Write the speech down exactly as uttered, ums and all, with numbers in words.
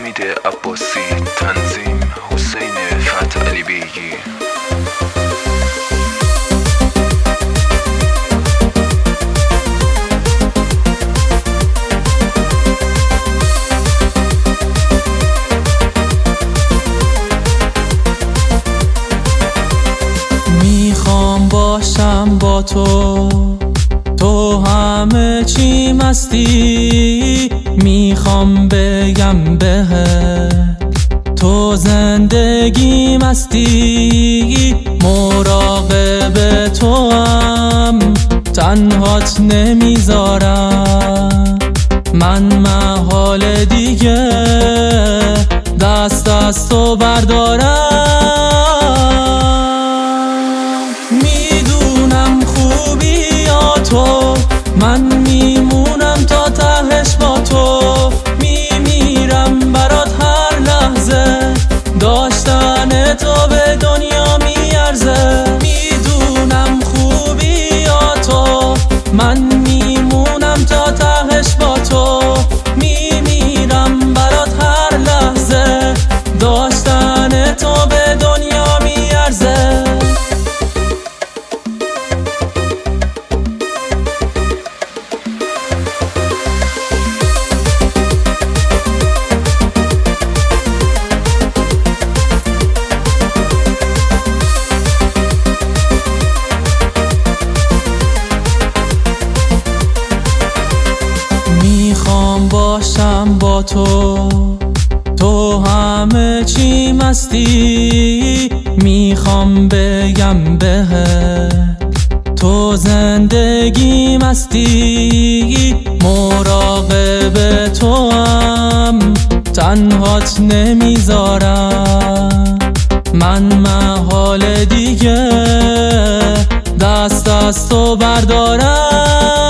حمید عباسی، تنظیم حسین فتح علی بیگی. میخوام باشم با تو، تو همه چی مستی. میخوام بگم بهت تو زندگی مستی. مراقب تو هم تنهات نمیذارم. من محال دیگه دست از تو بردارم. میدونم خوبی یا تو، من میمونم تا تهش با تو. میمیرم برات هر لحظه، داشتن تو به دنیا میارزه. میدونم خوبی یا تو، من میمونم تا تهش با تو. میمیرم برات هر لحظه، داشتن تو به دنیا میارزه. میخوام باشم با تو، تو همه چی مستی. میخوام بگم بهت تو زندگی مستی. مراقب تو هم تنهات نمیذارم. من محال دیگه دست از تو بردارم.